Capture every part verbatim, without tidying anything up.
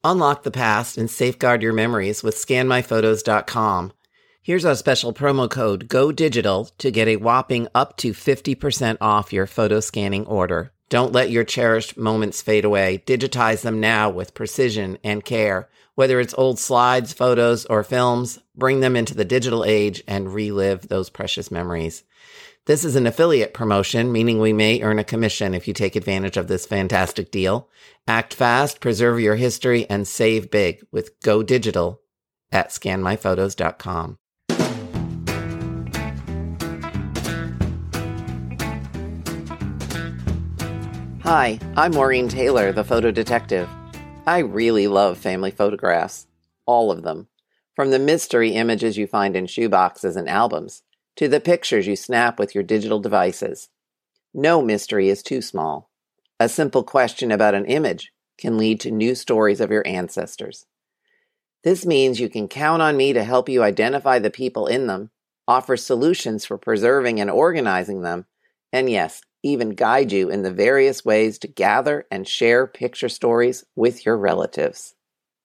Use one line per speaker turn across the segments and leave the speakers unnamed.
Unlock the past and safeguard your memories with scan my photos dot com. Here's our special promo code GODIGITAL to get a whopping up to fifty percent off your photo scanning order. Don't let your cherished moments fade away. Digitize them now with precision and care. Whether it's old slides, photos, or films, bring them into the digital age and relive those precious memories. This is an affiliate promotion, meaning we may earn a commission if you take advantage of this fantastic deal. Act fast, preserve your history, and save big with Go Digital at scan my photos dot com. Hi, I'm Maureen Taylor, the photo detective. I really love family photographs. All of them. From the mystery images you find in shoeboxes and albums, to the pictures you snap with your digital devices. No mystery is too small. A simple question about an image can lead to new stories of your ancestors. This means you can count on me to help you identify the people in them, offer solutions for preserving and organizing them, and yes, even guide you in the various ways to gather and share picture stories with your relatives.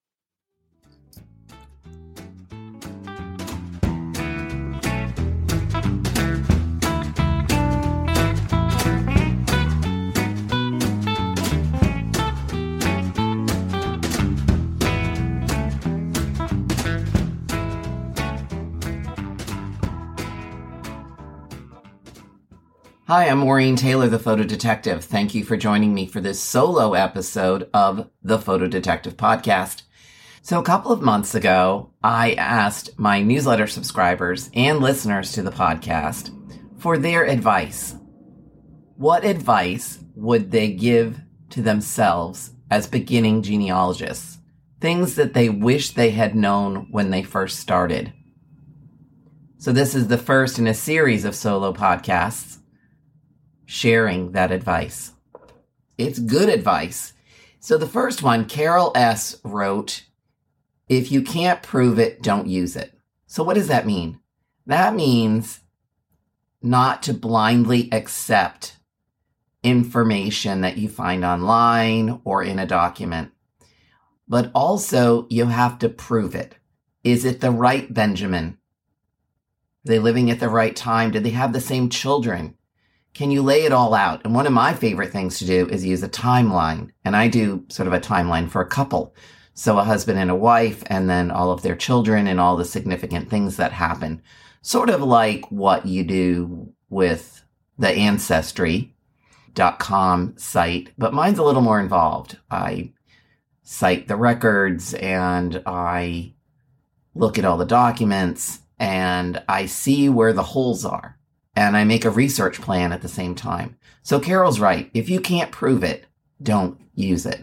Hi, I'm Maureen Taylor, the Photo Detective. Thank you for joining me for this solo episode of the Photo Detective Podcast. So a couple of months ago, I asked my newsletter subscribers and listeners to the podcast for their advice. What advice would they give to themselves as beginning genealogists? Things that they wish they had known when they first started. So this is the first in a series of solo podcasts sharing that advice. It's good advice. So the first one, Carol S. wrote, if you can't prove it, don't use it. So what does that mean? That means not to blindly accept information that you find online or in a document, but also you have to prove it. Is it the right Benjamin? Are they living at the right time? Did they have the same children? Can you lay it all out? And one of my favorite things to do is use a timeline. And I do sort of a timeline for a couple. So a husband and a wife, and then all of their children and all the significant things that happen. Sort of like what you do with the ancestry dot com site. But mine's a little more involved. I cite the records and I look at all the documents and I see where the holes are. And I make a research plan at the same time. So Carol's right. If you can't prove it, don't use it.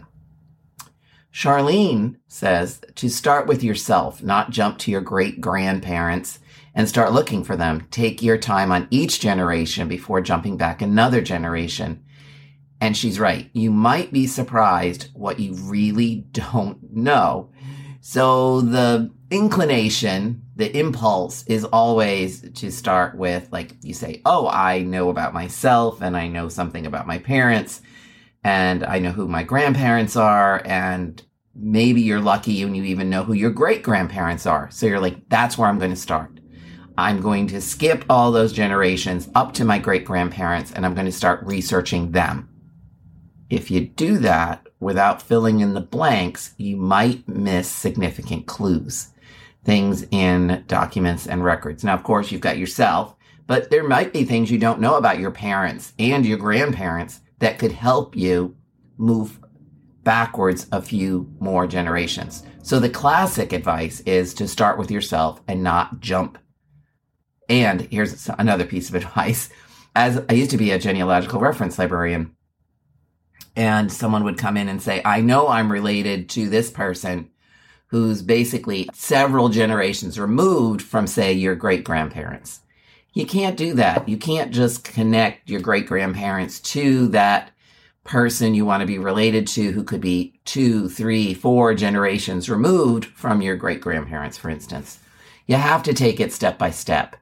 Charlene says to start with yourself, not jump to your great-grandparents and start looking for them. Take your time on each generation before jumping back another generation. And she's right. You might be surprised what you really don't know. So the inclination, the impulse is always to start with, like you say, oh, I know about myself and I know something about my parents and I know who my grandparents are. And maybe you're lucky and you even know who your great grandparents are. So you're like, that's where I'm going to start. I'm going to skip all those generations up to my great grandparents and I'm going to start researching them. If you do that without filling in the blanks, you might miss significant clues. Things in documents and records. Now, of course, you've got yourself, but there might be things you don't know about your parents and your grandparents that could help you move backwards a few more generations. So the classic advice is to start with yourself and not jump. And here's another piece of advice. As I used to be a genealogical reference librarian, and someone would come in and say, I know I'm related to this person who's basically several generations removed from, say, your great-grandparents. You can't do that. You can't just connect your great-grandparents to that person you want to be related to who could be two, three, four generations removed from your great-grandparents, for instance. You have to take it step by step.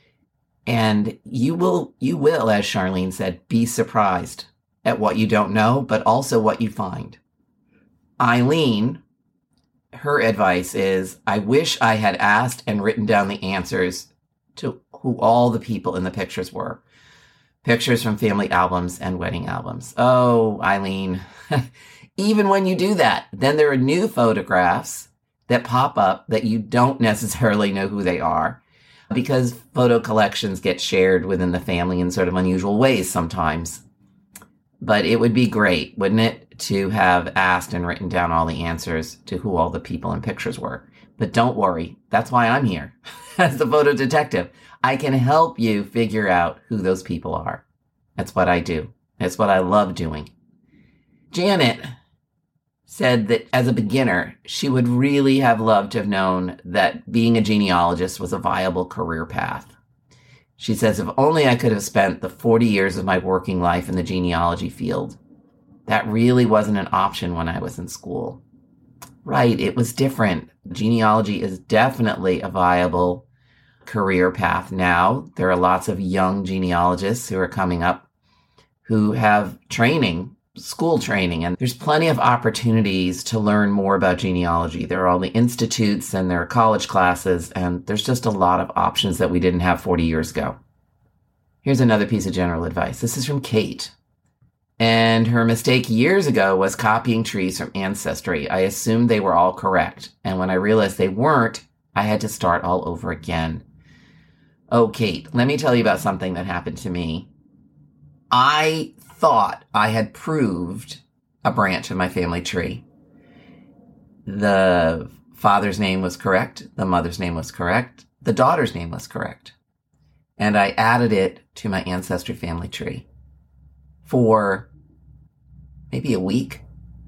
And you will, you will, as Charlene said, be surprised at what you don't know, but also what you find. Eileen her advice is, I wish I had asked and written down the answers to who all the people in the pictures were. Pictures from family albums and wedding albums. Oh, Eileen, even when you do that, then there are new photographs that pop up that you don't necessarily know who they are, because photo collections get shared within the family in sort of unusual ways sometimes. But it would be great, wouldn't it, to have asked and written down all the answers to who all the people in pictures were. But don't worry, that's why I'm here as the photo detective. I can help you figure out who those people are. That's what I do. That's what I love doing. Janet said that as a beginner, she would really have loved to have known that being a genealogist was a viable career path. She says, if only I could have spent the forty years of my working life in the genealogy field. That really wasn't an option when I was in school. Right, it was different. Genealogy is definitely a viable career path now. There are lots of young genealogists who are coming up who have training, school training, and there's plenty of opportunities to learn more about genealogy. There are all the institutes and there are college classes, and there's just a lot of options that we didn't have forty years ago. Here's another piece of general advice. This is from Kate. And her mistake years ago was copying trees from Ancestry. I assumed they were all correct. And when I realized they weren't, I had to start all over again. Oh, Kate, let me tell you about something that happened to me. I thought I had proved a branch in my family tree. The father's name was correct. The mother's name was correct. The daughter's name was correct. And I added it to my Ancestry family tree for maybe a week.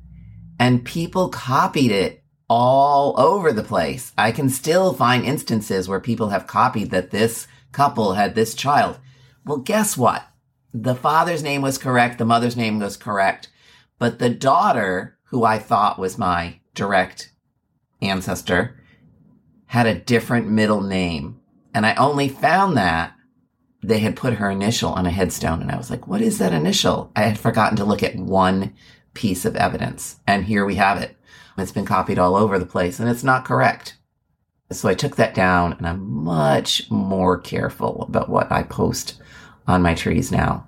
And people copied it all over the place. I can still find instances where people have copied that this couple had this child. Well, guess what? The father's name was correct. The mother's name was correct. But the daughter, who I thought was my direct ancestor, had a different middle name. And I only found that they had put her initial on a headstone. And I was like, what is that initial? I had forgotten to look at one piece of evidence. And here we have it. It's been copied all over the place and it's not correct. So I took that down and I'm much more careful about what I post on my trees now.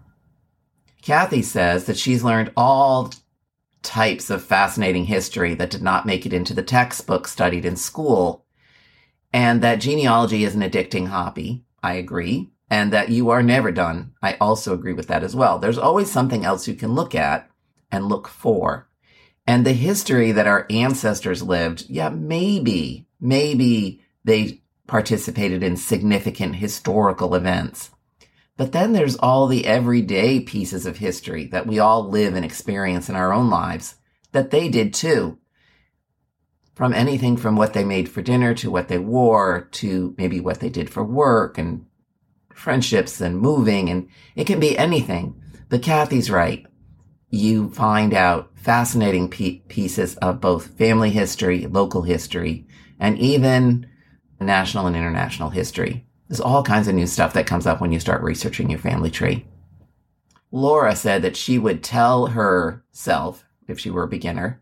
Kathy says that she's learned all types of fascinating history that did not make it into the textbook studied in school, and that genealogy is an addicting hobby. I agree. And that you are never done. I also agree with that as well. There's always something else you can look at and look for. And the history that our ancestors lived, yeah, maybe, maybe they participated in significant historical events. But then there's all the everyday pieces of history that we all live and experience in our own lives that they did too. From anything from what they made for dinner to what they wore to maybe what they did for work and friendships and moving, and it can be anything. But Kathy's right. You find out fascinating pe- pieces of both family history, local history, and even national and international history. There's all kinds of new stuff that comes up when you start researching your family tree. Laura said that she would tell herself, if she were a beginner,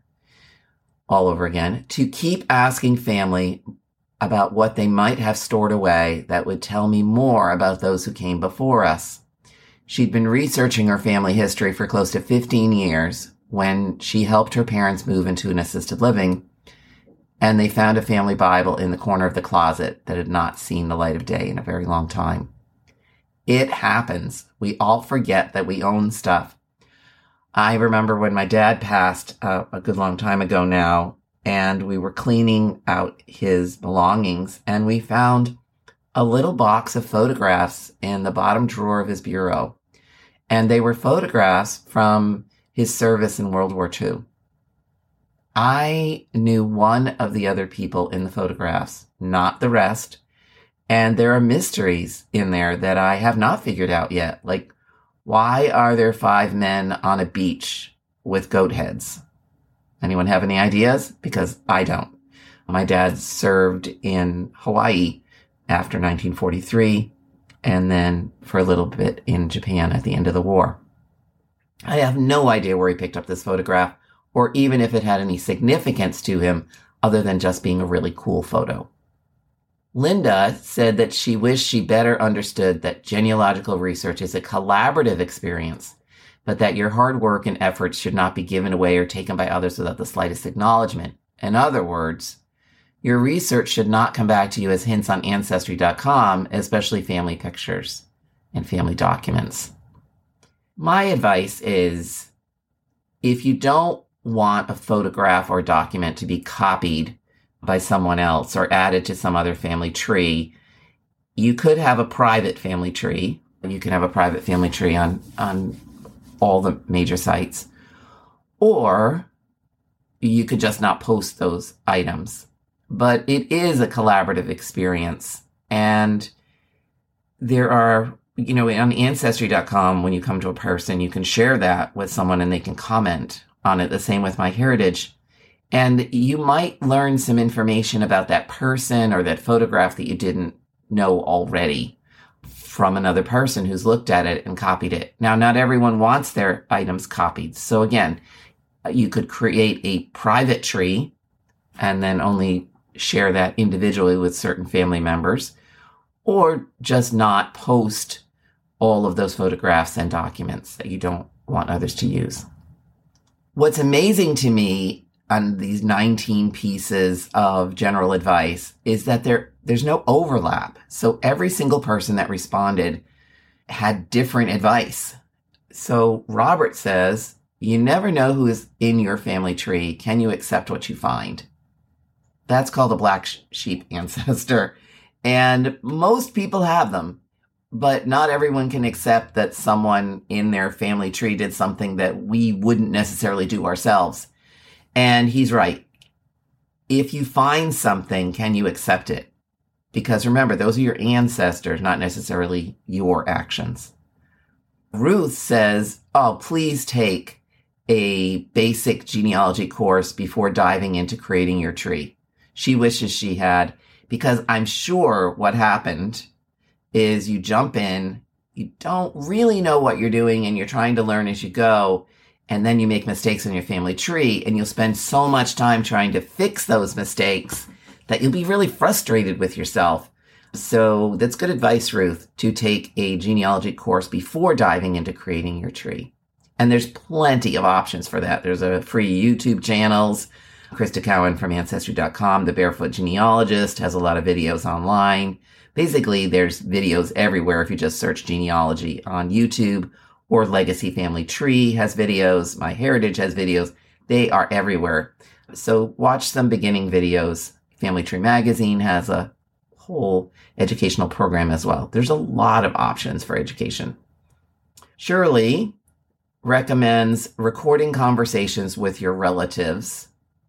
all over again, to keep asking family about what they might have stored away that would tell me more about those who came before us. She'd been researching her family history for close to fifteen years when she helped her parents move into an assisted living, and they found a family Bible in the corner of the closet that had not seen the light of day in a very long time. It happens. We all forget that we own stuff. I remember when my dad passed uh, a good long time ago now, and we were cleaning out his belongings, and we found a little box of photographs in the bottom drawer of his bureau. And they were photographs from his service in World War Two. I knew one of the other people in the photographs, not the rest. And there are mysteries in there that I have not figured out yet. Like, why are there five men on a beach with goat heads? Anyone have any ideas? Because I don't. My dad served in Hawaii after nineteen forty-three, and then for a little bit in Japan at the end of the war. I have no idea where he picked up this photograph, or even if it had any significance to him, other than just being a really cool photo. Linda said that she wished she better understood that genealogical research is a collaborative experience, but that your hard work and efforts should not be given away or taken by others without the slightest acknowledgement. In other words, your research should not come back to you as hints on Ancestry dot com, especially family pictures and family documents. My advice is, if you don't want a photograph or document to be copied by someone else or added to some other family tree, you could have a private family tree. You can have a private family tree on, on all the major sites. Or you could just not post those items. But it is a collaborative experience. And there are, you know, on Ancestry dot com, when you come to a person, you can share that with someone and they can comment on it. The same with MyHeritage. And you might learn some information about that person or that photograph that you didn't know already from another person who's looked at it and copied it. Now, not everyone wants their items copied. So again, you could create a private tree and then only share that individually with certain family members, or just not post all of those photographs and documents that you don't want others to use. What's amazing to me on these nineteen pieces of general advice is that there there's no overlap. So every single person that responded had different advice. So Robert says, you never know who is in your family tree. Can you accept what you find? That's called a black sheep ancestor. And most people have them, but not everyone can accept that someone in their family tree did something that we wouldn't necessarily do ourselves. And he's right. If you find something, can you accept it? Because remember, those are your ancestors, not necessarily your actions. Ruth says, oh, please take a basic genealogy course before diving into creating your tree. She wishes she had, because I'm sure what happened is you jump in, you don't really know what you're doing, and you're trying to learn as you go. And then you make mistakes in your family tree, and you'll spend so much time trying to fix those mistakes that you'll be really frustrated with yourself. So that's good advice, Ruth, to take a genealogy course before diving into creating your tree. And there's plenty of options for that. There's a free YouTube channels. Krista Cowan from Ancestry dot com, the Barefoot Genealogist, has a lot of videos online. Basically, there's videos everywhere if you just search genealogy on YouTube. Or Legacy Family Tree has videos. MyHeritage has videos. They are everywhere. So watch some beginning videos. Family Tree Magazine has a whole educational program as well. There's a lot of options for education. Shirley recommends recording conversations with your relatives.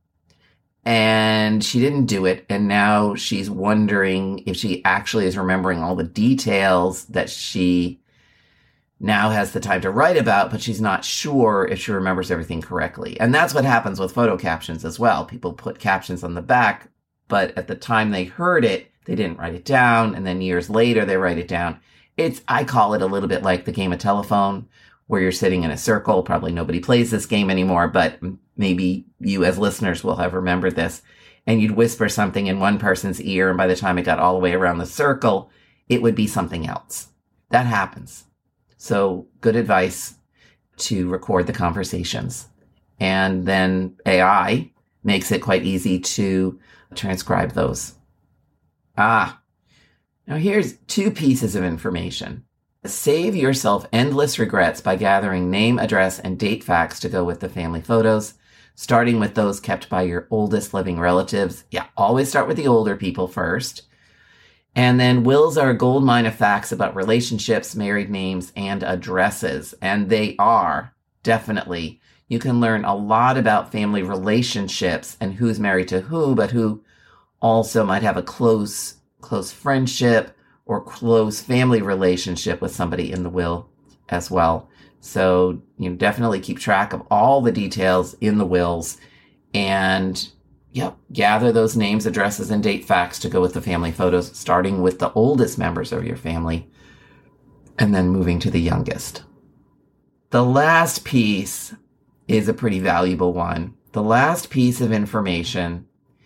And she didn't do it. And now she's wondering if she actually is remembering all the details that she now has the time to write about, but she's not sure if she remembers everything correctly. And that's what happens with photo captions as well. People put captions on the back, but at the time they heard it, they didn't write it down. And then years later, they write it down. It's, I call it a little bit like the game of telephone, where you're sitting in a circle. Probably nobody plays this game anymore, but maybe you as listeners will have remembered this. And you'd whisper something in one person's ear, and by the time it got all the way around the circle, it would be something else. That happens. So good advice to record the conversations. And then A I makes it quite easy to transcribe those. Ah, now here's two pieces of information. Save yourself endless regrets by gathering name, address, and date facts to go with the family photos, starting with those kept by your oldest living relatives. Yeah, always start with the older people first. And then wills are a gold mine of facts about relationships, married names, and addresses. And they are, definitely. You can learn a lot about family relationships and who's married to who, but who also might have a close, close friendship or close family relationship with somebody in the will as well. So you know, definitely keep track of all the details in the wills and Yep. Gather those names, addresses, and date facts to go with the family photos, starting with the oldest members of your family and then moving to the youngest. The last piece is a pretty valuable one. The last piece of information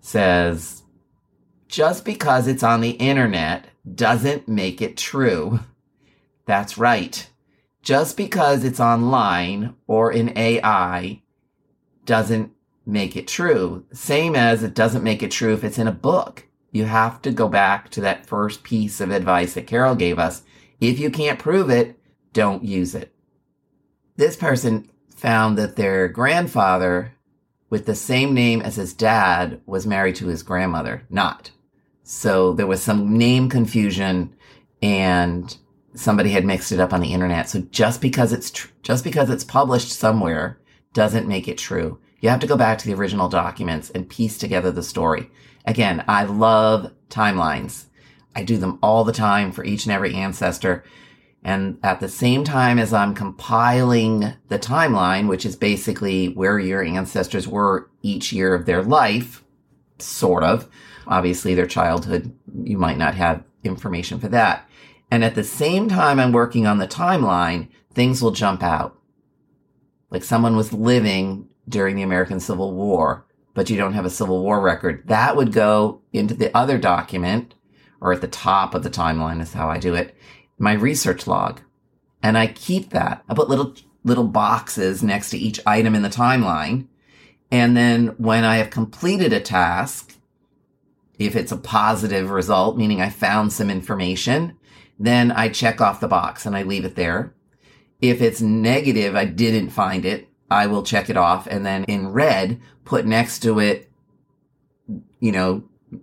says, just because it's on the internet doesn't make it true. That's right. Just because it's online or in A I doesn't make it true. Same as it doesn't make it true if it's in a book. You have to go back to that first piece of advice that Carol gave us. If you can't prove it, don't use it. This person found that their grandfather with the same name as his dad was married to his grandmother. Not. So there was some name confusion and somebody had mixed it up on the internet. So just because it's tr- just because it's published somewhere doesn't make it true. You have to go back to the original documents and piece together the story. Again, I love timelines. I do them all the time for each and every ancestor. And at the same time as I'm compiling the timeline, which is basically where your ancestors were each year of their life, sort of. Obviously, their childhood, you might not have information for that. And at the same time I'm working on the timeline, things will jump out. Like someone was living during the American Civil War, but you don't have a Civil War record. That would go into the other document, or at the top of the timeline is how I do it, my research log. And I keep that. I put little little boxes next to each item in the timeline. And then when I have completed a task, if it's a positive result, meaning I found some information, then I check off the box and I leave it there. If it's negative, I didn't find it, I will check it off and then in red, put next to it, you know,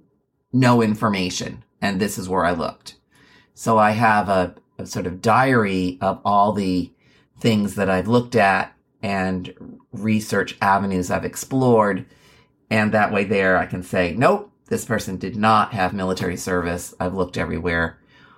no information. And this is where I looked. So I have a, a sort of diary of all the things that I've looked at and research avenues I've explored. And that way there I can say, nope, this person did not have military service. I've looked everywhere.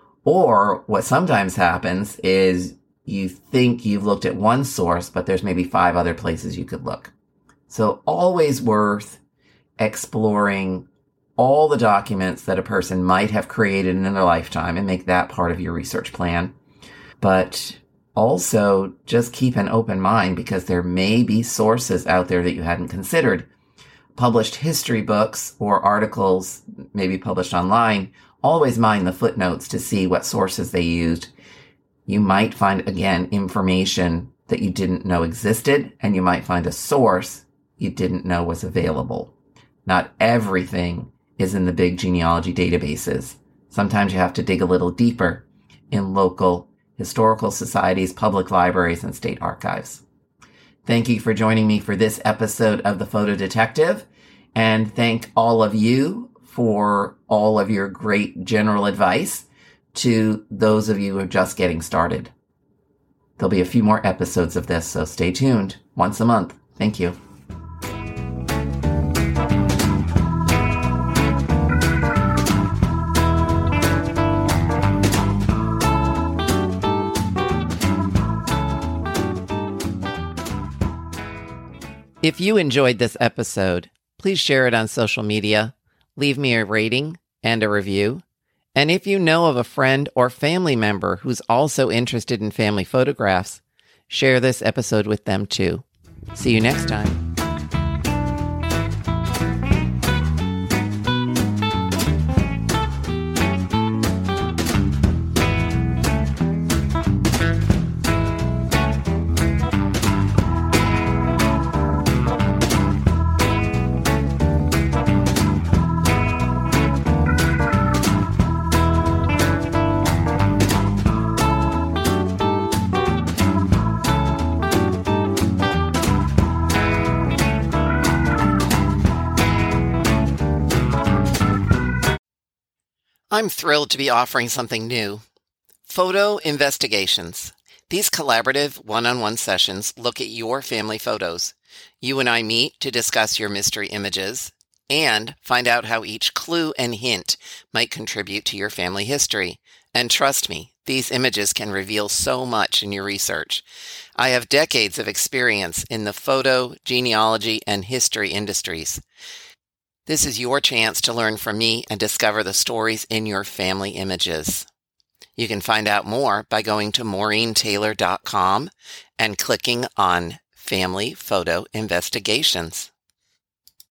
Or what sometimes happens is you think you've looked at one source, but there's maybe five other places you could look. So always worth exploring all the documents that a person might have created in their lifetime and make that part of your research plan. But also just keep an open mind because there may be sources out there that you hadn't considered. Published history books or articles, maybe published online, always mind the footnotes to see what sources they used. You might find, again, information that you didn't know existed, and you might find a source you didn't know was available. Not everything is in the big genealogy databases. Sometimes you have to dig a little deeper in local historical societies, public libraries, and state archives. Thank you for joining me for this episode of The Photo Detective, and thank all of you for all of your great general advice to those of you who are just getting started. There'll be a few more episodes of this, so stay tuned. Once a month. Thank you. If you enjoyed this episode, please share it on social media, leave me a rating and a review. And if you know of a friend or family member who's also interested in family photographs, share this episode with them too. See you next time. I'm thrilled to be offering something new. Photo Investigations. These collaborative one-on-one sessions look at your family photos. You and I meet to discuss your mystery images and find out how each clue and hint might contribute to your family history. And trust me, these images can reveal so much in your research. I have decades of experience in the photo, genealogy, and history industries. This is your chance to learn from me and discover the stories in your family images. You can find out more by going to maureen taylor dot com and clicking on Family Photo Investigations.